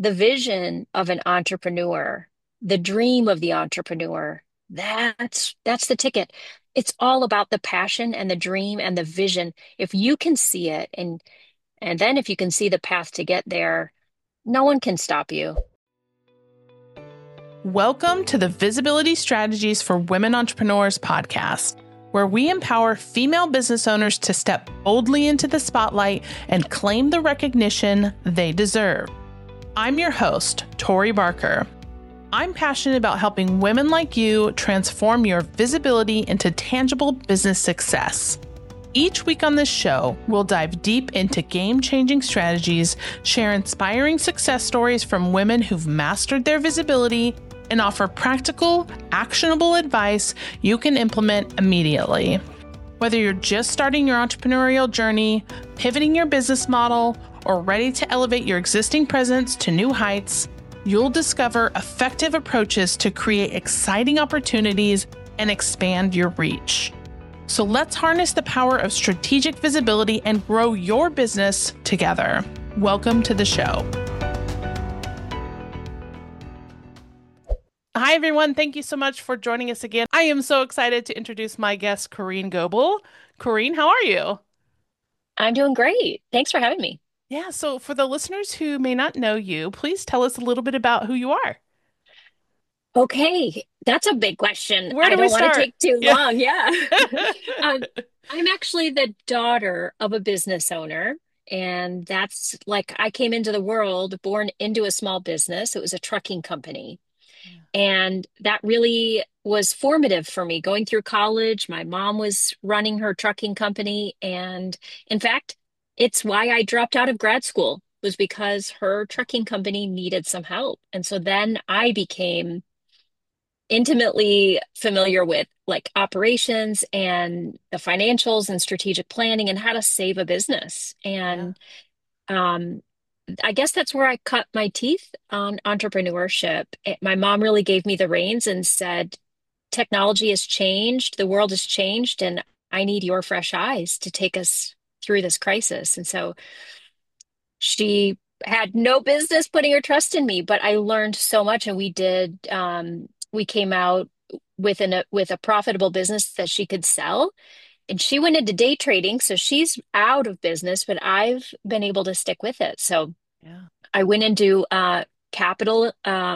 the vision of an entrepreneur, the dream of the entrepreneur, that's the ticket. It's all about the passion and the dream and the vision. If you can see it and then if you can see the path to get there, no one can stop you. Welcome to the Visibility Strategies for Women Entrepreneurs podcast, where we empower female business owners to step boldly into the spotlight and claim the recognition they deserve. I'm your host, Tori Barker. I'm passionate about helping women like you transform your visibility into tangible business success. Each week on this show, we'll dive deep into game-changing strategies, share inspiring success stories from women who've mastered their visibility, and offer practical, actionable advice you can implement immediately. Whether you're just starting your entrepreneurial journey, pivoting your business model, or ready to elevate your existing presence to new heights, you'll discover effective approaches to create exciting opportunities and expand your reach. So let's harness the power of strategic visibility and grow your business together. Welcome to the show. Hi, everyone. Thank you so much for joining us again. I am so excited to introduce my guest, Corrine Goebel. Corrine, how are you? I'm doing great. Thanks for having me. Yeah, so for the listeners who may not know you, please tell us a little bit about who you are. Okay, that's a big question. Where I do we don't want to start? take too Yeah. long. Yeah. Um, I'm actually the daughter of a business owner, and that's like I came into the world born into a small business. It was a trucking company. And that really was formative for me. Going through college, my mom was running her trucking company. And in fact, it's why I dropped out of grad school, was because her trucking company needed some help. And so then I became intimately familiar with like operations and the financials and strategic planning and how to save a business. Yeah. And um, I guess that's where I cut my teeth on entrepreneurship. My mom really gave me the reins and said, technology has changed, the world has changed, and I need your fresh eyes to take us through this crisis. And so she had no business putting her trust in me, but I learned so much, and we came out with a profitable business that she could sell. And she went into day trading, so she's out of business, but I've been able to stick with it. So Yeah. I went into capital,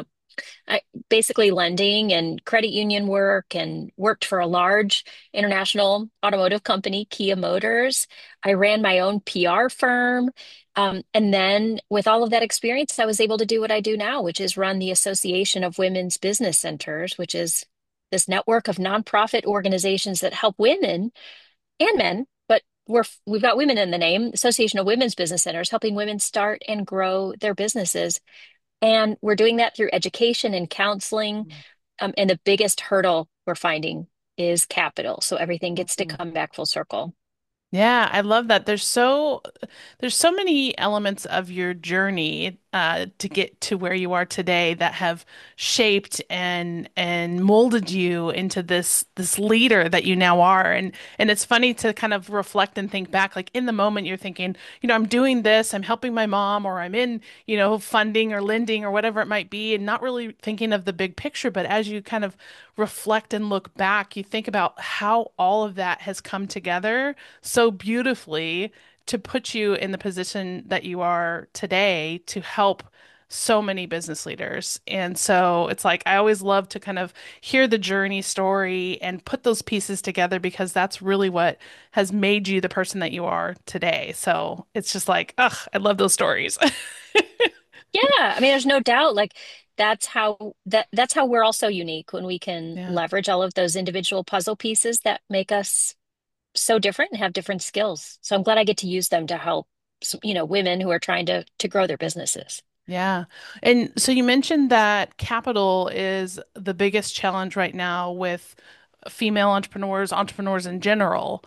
basically lending and credit union work, and worked for a large international automotive company, Kia Motors. I ran my own PR firm. And then with all of that experience, I was able to do what I do now, which is run the Association of Women's Business Centers, which is this network of nonprofit organizations that help women and men, but we've got women in the name, Association of Women's Business Centers, helping women start and grow their businesses. And we're doing that through education and counseling. And the biggest hurdle we're finding is capital. So everything gets to Mhm. come back full circle. Yeah, I love that. There's so many elements of your journey to get to where you are today that have shaped and molded you into this leader that you now are. And it's funny to kind of reflect and think back. Like in the moment, you're thinking, I'm doing this, I'm helping my mom, or I'm in, funding or lending or whatever it might be, and not really thinking of the big picture. But as you kind of reflect and look back, you think about how all of that has come together so beautifully to put you in the position that you are today to help so many business leaders. And so it's like I always love to kind of hear the journey story and put those pieces together because that's really what has made you the person that you are today. So it's just like, ugh, I love those stories. Yeah, I mean, there's no doubt. Like that's how we're all so unique, when we can Yeah. leverage all of those individual puzzle pieces that make us so different and have different skills. So I'm glad I get to use them to help, women who are trying to grow their businesses. Yeah. And so you mentioned that capital is the biggest challenge right now with female entrepreneurs, entrepreneurs in general.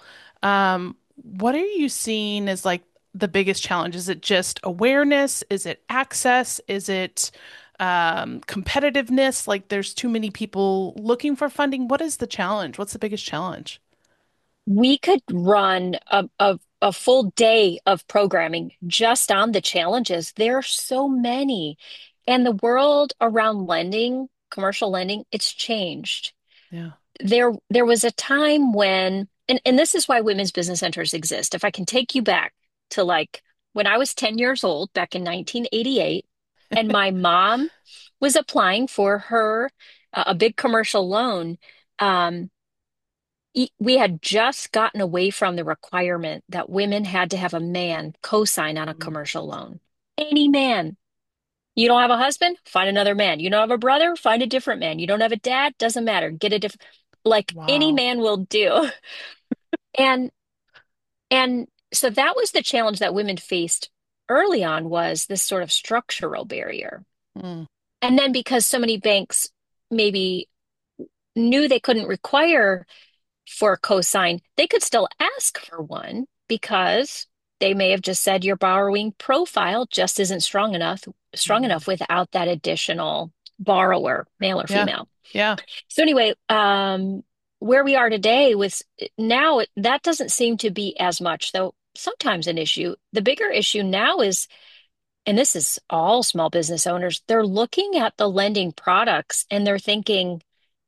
What are you seeing as like the biggest challenge? Is it just awareness? Is it access? Is it competitiveness? Like there's too many people looking for funding. What is the challenge? What's the biggest challenge? We could run a a full day of programming just on the challenges. There are so many. And the world around lending, commercial lending, it's changed. Yeah. There was a time when, and this is why women's business centers exist. If I can take you back to like when I was 10 years old, back in 1988, and my mom was applying for her a big commercial loan. Um, we had just gotten away from the requirement that women had to have a man co-sign on a Mm. commercial loan. Any man. You don't have a husband? Find another man. You don't have a brother? Find a different man. You don't have a dad? Doesn't matter. Get a different, like any Wow. man will do. And and so that was the challenge that women faced early on was this sort of structural barrier. Mm. And then because so many banks maybe knew they couldn't require for a cosign, they could still ask for one because they may have just said your borrowing profile just isn't strong Mm. enough without that additional borrower, male or Yeah. female. Yeah. So anyway, where we are today with now that doesn't seem to be as much, though sometimes an issue. The bigger issue now is, and this is all small business owners, they're looking at the lending products and they're thinking,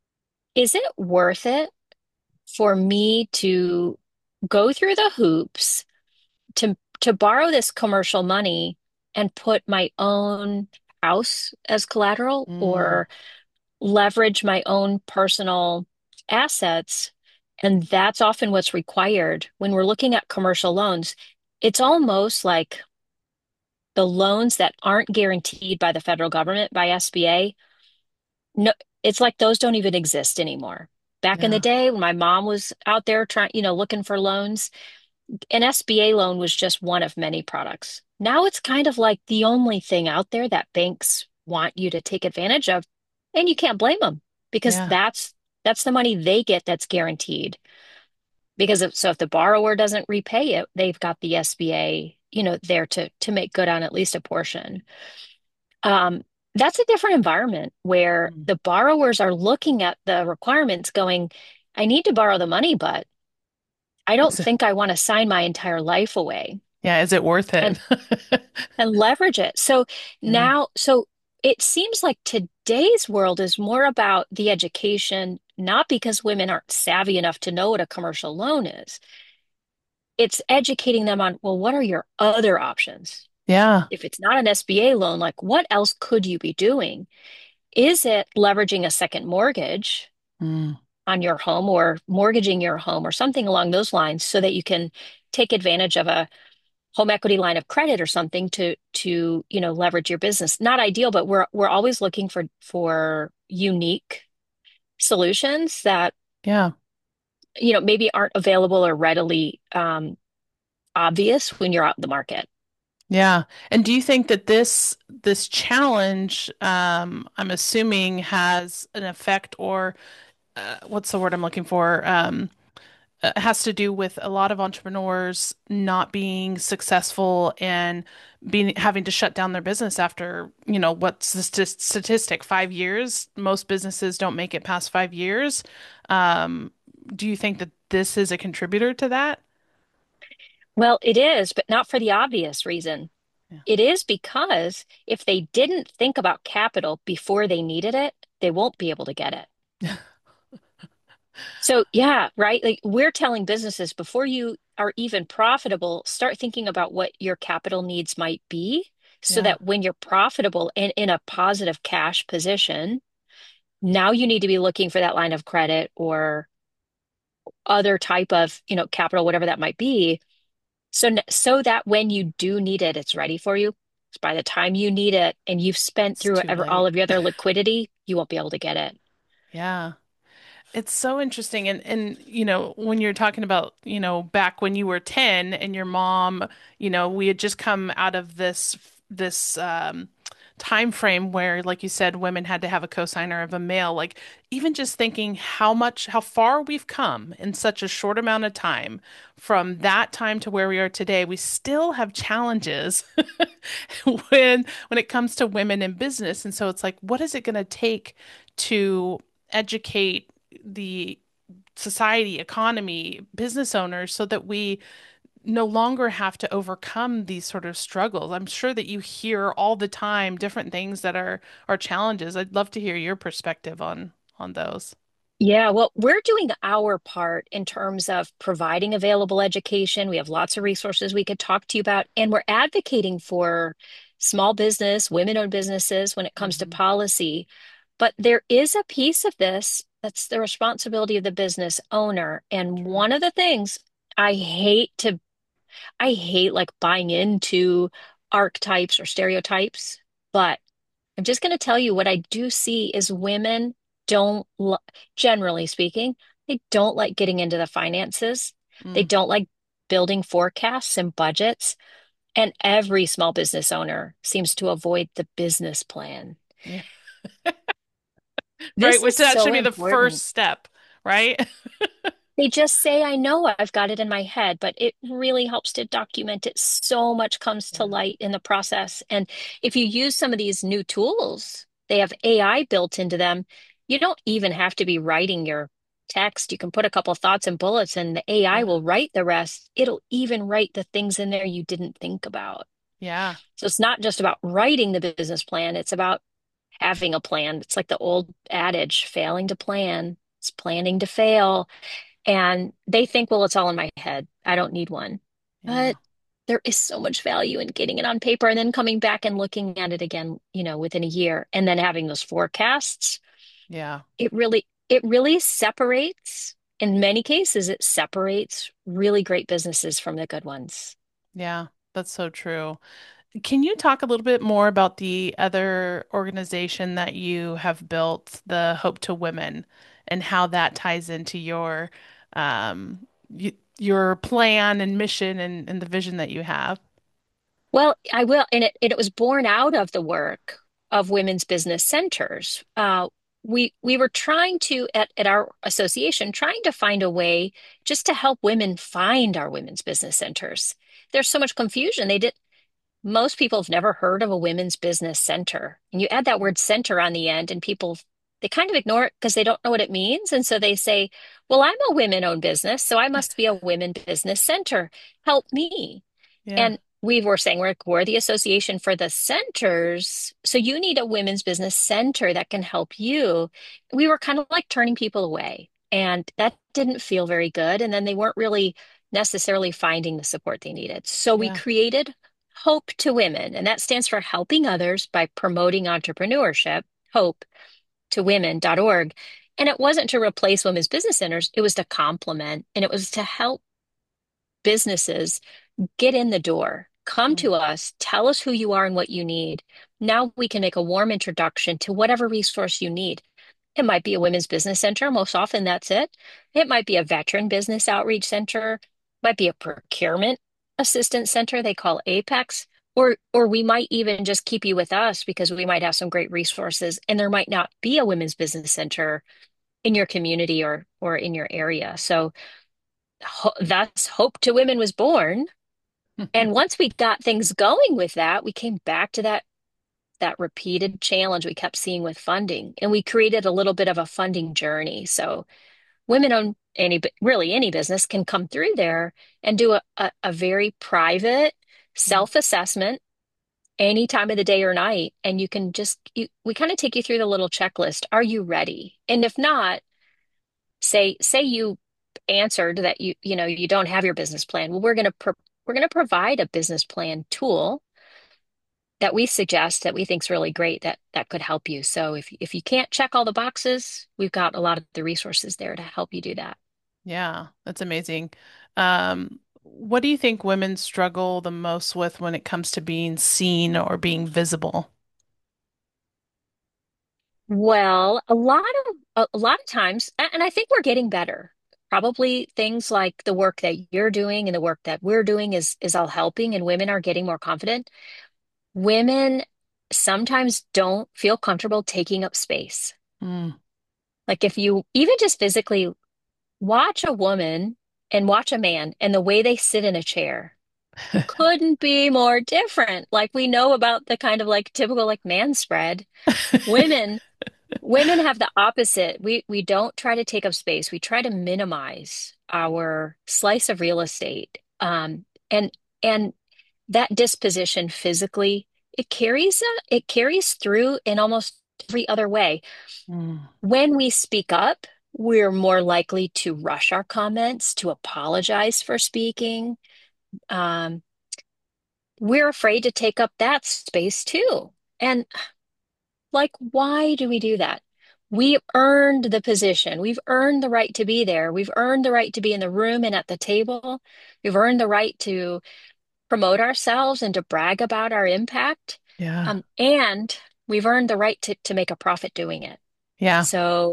is it worth it for me to go through the hoops to borrow this commercial money and put my own house as collateral Mm. or leverage my own personal assets? And that's often what's required when we're looking at commercial loans. It's almost like the loans that aren't guaranteed by the federal government, by SBA. No, it's like those don't even exist anymore. Back in the Yeah. day when my mom was out there trying, looking for loans, an SBA loan was just one of many products. Now it's kind of like the only thing out there that banks want you to take advantage of, and you can't blame them because Yeah. that's the money they get that's guaranteed. Because if the borrower doesn't repay it, they've got the SBA, there to make good on at least a portion. Um, that's a different environment where Mm. the borrowers are looking at the requirements going, I need to borrow the money, but I don't Is it, think I want to sign my entire life away. yeah. Is it worth it? And and leverage it. So Yeah. now, so it seems like today's world is more about the education, not because women aren't savvy enough to know what a commercial loan is. It's educating them on, well, what are your other options? Yeah. If it's not an SBA loan, like what else could you be doing? Is it leveraging a second mortgage Mm. on your home or mortgaging your home or something along those lines so that you can take advantage of a home equity line of credit or something to leverage your business? Not ideal, but we're always looking for unique solutions that Yeah. maybe aren't available or readily obvious when you're out in the market. Yeah. And do you think that this challenge, I'm assuming, has an effect, or what's the word I'm looking for? Has to do with a lot of entrepreneurs not being successful and being having to shut down their business after, what's the statistic? 5 years. Most businesses don't make it past 5 years. Um, do you think that this is a contributor to that? Well, it is, but not for the obvious reason. Yeah. It is because if they didn't think about capital before they needed it, they won't be able to get it. So, yeah, right. Like we're telling businesses before you are even profitable, start thinking about what your capital needs might be so Yeah. that when you're profitable and in a positive cash position, now you need to be looking for that line of credit or other type of, capital, whatever that might be. So that when you do need it, it's ready for you. By the time you need it and you've spent It's through too all late. of your other liquidity, you won't be able to get it. Yeah. It's so interesting. And when you're talking about, back when you were 10 and your mom, we had just come out of this time frame where, like you said, women had to have a cosigner of a male. Like even just thinking how far we've come in such a short amount of time from that time to where we are today, we still have challenges when it comes to women in business. And so it's like, what is it going to take to educate the society, economy, business owners so that we no longer have to overcome these sort of struggles. I'm sure that you hear all the time different things that are challenges. I'd love to hear your perspective on those. Yeah, well, we're doing our part in terms of providing available education. We have lots of resources we could talk to you about, and we're advocating for small business, women-owned businesses when it comes to Hmm. policy. But there is a piece of this that's the responsibility of the business owner. And True. one of the things I hate to, I hate like buying into archetypes or stereotypes, but I'm just going to tell you what I do see is women don't, generally speaking, they don't like getting into the finances. They Mm, don't like building forecasts and budgets. And every small business owner seems to avoid the business plan. yeah. Right, This which is that should so be the important. first step, right? They just say, I know I've got it in my head, but it really helps to document it. So much comes to Yeah. light in the process. And if you use some of these new tools, they have AI built into them. You don't even have to be writing your text. You can put a couple thoughts and bullets, and the AI Yeah. will write the rest. It'll even write the things in there you didn't think about. Yeah. So it's not just about writing the business plan, it's about having a plan. It's like the old adage, failing to plan. It's planning to fail. And they think, well, it's all in my head. I don't need one. Yeah. But there is so much value in getting it on paper and then coming back and looking at it again, within a year and then having those forecasts. Yeah. It really separates, in many cases, it separates really great businesses from the good ones. Yeah. That's so true. Can you talk a little bit more about the other organization that you have built, the Hope to Women, and how that ties into your plan and mission and the vision that you have? Well, I will, and it was born out of the work of women's business centers. We were trying to at our association trying to find a way just to help women find our women's business centers. There's so much confusion. Most people have never heard of a women's business center, and you add that word center on the end, and people they kind of ignore it because they don't know what it means, and so they say, "Well, I'm a women-owned business, so I must be a women business center. Help me." Yeah. And we were saying we're the association for the centers. So you need a women's business center that can help you. We were kind of like turning people away, and that didn't feel very good. And then they weren't really necessarily finding the support they needed. So we Yeah. created Hope to Women, and that stands for helping others by promoting entrepreneurship, hope to women.org. And it wasn't to replace women's business centers, it was to complement and it was to help businesses get in the door. Come Mm. to us, tell us who you are and what you need. Now we can make a warm introduction to whatever resource you need. It might be a women's business center. Most often that's it. It might be a veteran business outreach center, might be a procurement assistance center they call Apex, or we might even just keep you with us because we might have some great resources and there might not be a women's business center in your community or in your area. So that's Hope to Women was born. And once we got things going with that, we came back to that repeated challenge we kept seeing with funding, and we created a little bit of a funding journey. So women own really any business can come through there and do a very private Mm. self-assessment any time of the day or night, and we kind of take you through the little checklist. Are you ready? And if not, say you answered that you don't have your business plan. Well, we're going to provide a business plan tool that we suggest that we think is really great that could help you. So if you can't check all the boxes, we've got a lot of the resources there to help you do that. Yeah, that's amazing. What do you think women struggle the most with when it comes to being seen or being visible? Well, a lot of times, and I think we're getting better. Probably things like the work that you're doing and the work that we're doing is all helping, and women are getting more confident. Women sometimes don't feel comfortable taking up space. Mm. Like if you even just physically watch a woman and watch a man and the way they sit in a chair couldn't be more different. Like we know about the kind of like typical like man spread. Women women have the opposite. We don't try to take up space. We try to minimize our slice of real estate. And and that disposition physically, it carries through in almost every other way. Mm. When we speak up, we're more likely to rush our comments, to apologize for speaking. Um, we're afraid to take up that space too. And like, why do we do that? We earned the position. We've earned the right to be there. We've earned the right to be in the room and at the table. We've earned the right to promote ourselves and to brag about our impact. Yeah. And we've earned the right to make a profit doing it. Yeah. So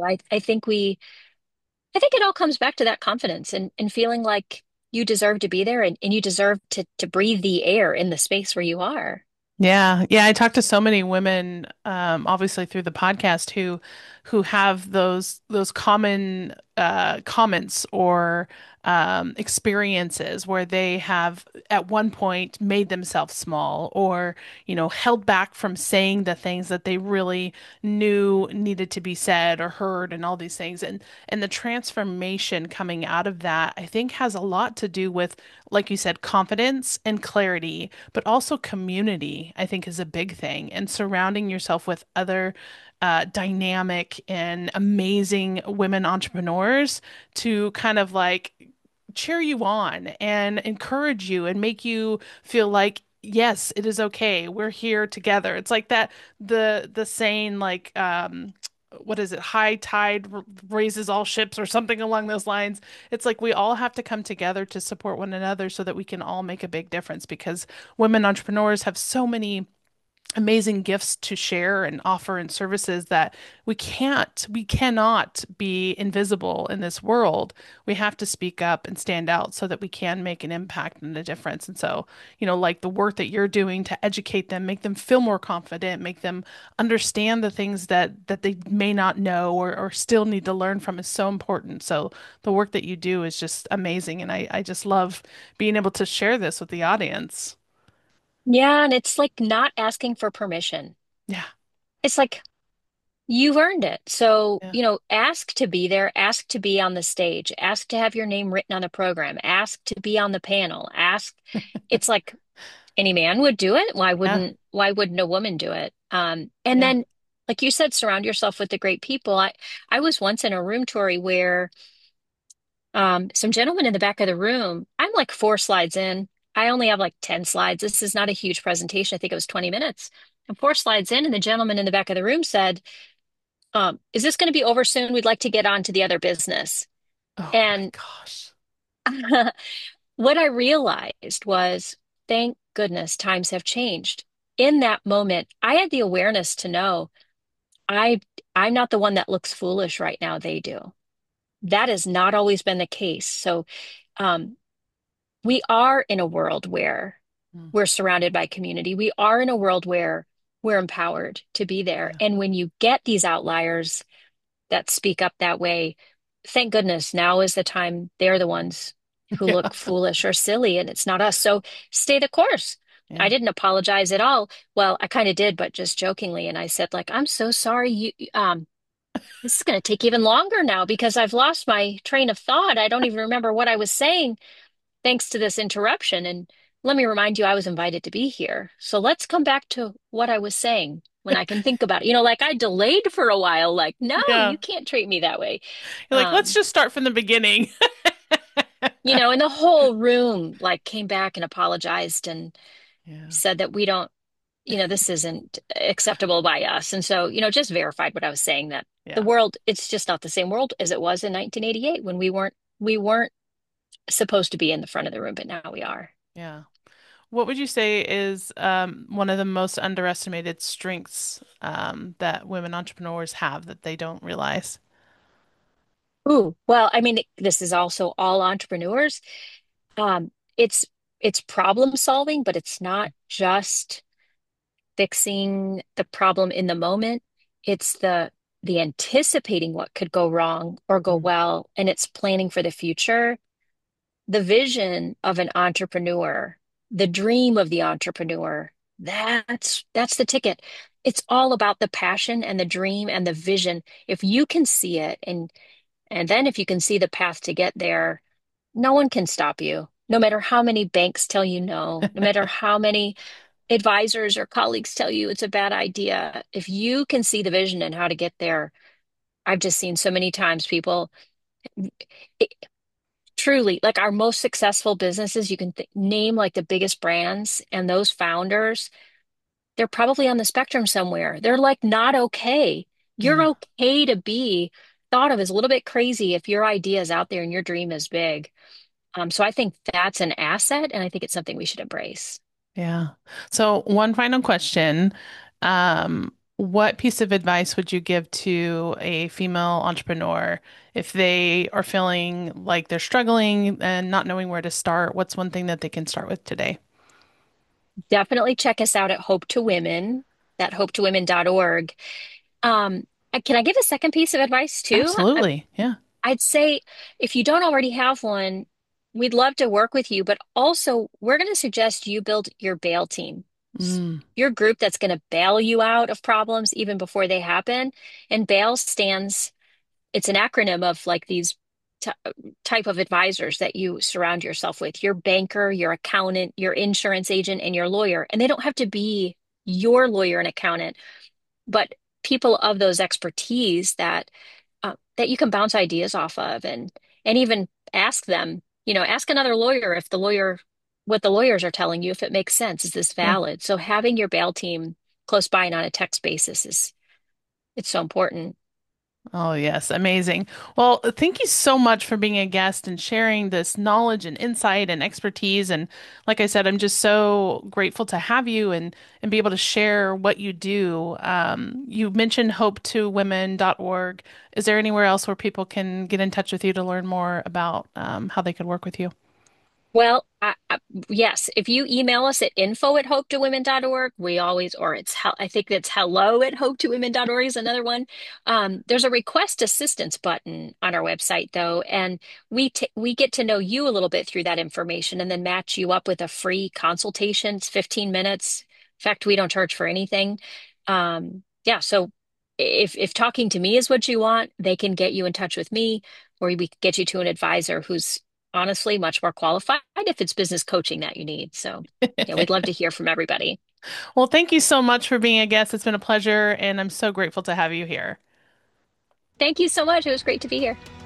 I think it all comes back to that confidence and feeling like you deserve to be there and you deserve to breathe the air in the space where you are. Yeah, yeah. I talk to so many women, obviously through the podcast, who have those common comments or experiences where they have at one point made themselves small, or held back from saying the things that they really knew needed to be said or heard, and all these things. And the transformation coming out of that, I think, has a lot to do with, like you said, confidence and clarity, but also community, I think, is a big thing. And surrounding yourself with other dynamic and amazing women entrepreneurs to kind of like cheer you on and encourage you and make you feel like, yes, it is okay. We're here together. It's like that, the saying, like, what is it? High tide raises all ships, or something along those lines. It's like we all have to come together to support one another so that we can all make a big difference, because women entrepreneurs have so many amazing gifts to share and offer, and services that we cannot be invisible in this world. We have to speak up and stand out so that we can make an impact and a difference. And so, like the work that you're doing to educate them, make them feel more confident, make them understand the things that they may not know, or still need to learn from, is so important. So the work that you do is just amazing. And I just love being able to share this with the audience. Yeah, and it's like not asking for permission. Yeah. It's like you've earned it. So, Yeah. ask to be there, ask to be on the stage, ask to have your name written on the program, ask to be on the panel, ask. It's like any man would do it. Yeah. Why wouldn't a woman do it? And Yeah. then, like you said, surround yourself with the great people. I was once in a room, Tori, where some gentlemen in the back of the room, I'm like 4 slides in. I only have like 10 slides. This is not a huge presentation. I think it was 20 minutes. I'm 4 slides in, and the gentleman in the back of the room said, is this going to be over soon? We'd like to get on to the other business. Oh my And gosh. what I realized was, thank goodness times have changed. In that moment, I had the awareness to know I I'm not the one that looks foolish right now. They do. That has not always been the case. So um, we are in a world where Mm. we're surrounded by community. We are in a world where we're empowered to be there. Yeah. And when you get these outliers that speak up that way, thank goodness now is the time they're the ones who look Yeah. foolish or silly, and it's not us. So stay the course. I Yeah. didn't apologize at all. Well, I kind of did, but just jokingly. And I said, like, I'm so sorry. This is going to take even longer now because I've lost my train of thought. I don't even remember what I was saying thanks to this interruption. And let me remind you, I was invited to be here. So let's come back to what I was saying when I can think about it. Like I delayed for a while, like, no, Yeah. you can't treat me that way. You're like, let's Um, just start from the beginning. and the whole room like came back and apologized and Yeah. said that we don't, this isn't acceptable by us. And so, just verified what I was saying, that the Yeah. world, it's just not the same world as it was in 1988 when we weren't supposed to be in the front of the room, but now we are. Yeah. What would you say is one of the most underestimated strengths that women entrepreneurs have that they don't realize? Ooh, well, I mean, this is also all entrepreneurs. Um, it's it's problem solving, but it's not just fixing the problem in the moment. It's the anticipating what could go wrong or go Mm. well, and it's planning for the future. The vision of an entrepreneur, the dream of the entrepreneur, that's the ticket. It's all about the passion and the dream and the vision. If you can see it, and then if you can see the path to get there, no one can stop you. No matter how many banks tell you no, no matter how many advisors or colleagues tell you it's a bad idea, if you can see the vision and how to get there, I've just seen so many times people it, truly like our most successful businesses, you can name like the biggest brands, and those founders, they're probably on the spectrum somewhere. They're like not okay. You're Yeah. okay to be thought of as a little bit crazy if your idea is out there and your dream is big. So I think that's an asset, and I think it's something we should embrace. Yeah. So one final question. What piece of advice would you give to a female entrepreneur if they are feeling like they're struggling and not knowing where to start? What's one thing that they can start with today? Definitely check us out at Hope to Women, that hopetowomen.org. Can I give a second piece of advice too? Absolutely. Yeah. I'd say if you don't already have one, we'd love to work with you, but also we're going to suggest you build your bail team, Mm, your group that's going to bail you out of problems even before they happen. And bail stands, it's an acronym of like these t type of advisors that you surround yourself with, your banker, your accountant, your insurance agent, and your lawyer. And they don't have to be your lawyer and accountant, but people of those expertise that you can bounce ideas off of, and even ask them, ask another lawyer if the lawyer what the lawyers are telling you, if it makes sense, is this yeah. valid? So having your bail team close by and on a text basis is it's so important. Oh, yes. Amazing. Well, thank you so much for being a guest and sharing this knowledge and insight and expertise. And like I said, I'm just so grateful to have you and be able to share what you do. You mentioned hopetowomen.org. Is there anywhere else where people can get in touch with you to learn more about how they could work with you? Well, yes, if you email us at info@hopetowomen.org, we always, or I think that's hello@hopetowomen.org is another one. There's a request assistance button on our website though, and we get to know you a little bit through that information and then match you up with a free consultation. It's 15 minutes. In fact, we don't charge for anything. Yeah, so if talking to me is what you want, they can get you in touch with me, or we can get you to an advisor who's honestly much more qualified if it's business coaching that you need. So, yeah, we'd love to hear from everybody. Well, thank you so much for being a guest. It's been a pleasure, and I'm so grateful to have you here. Thank you so much. It was great to be here.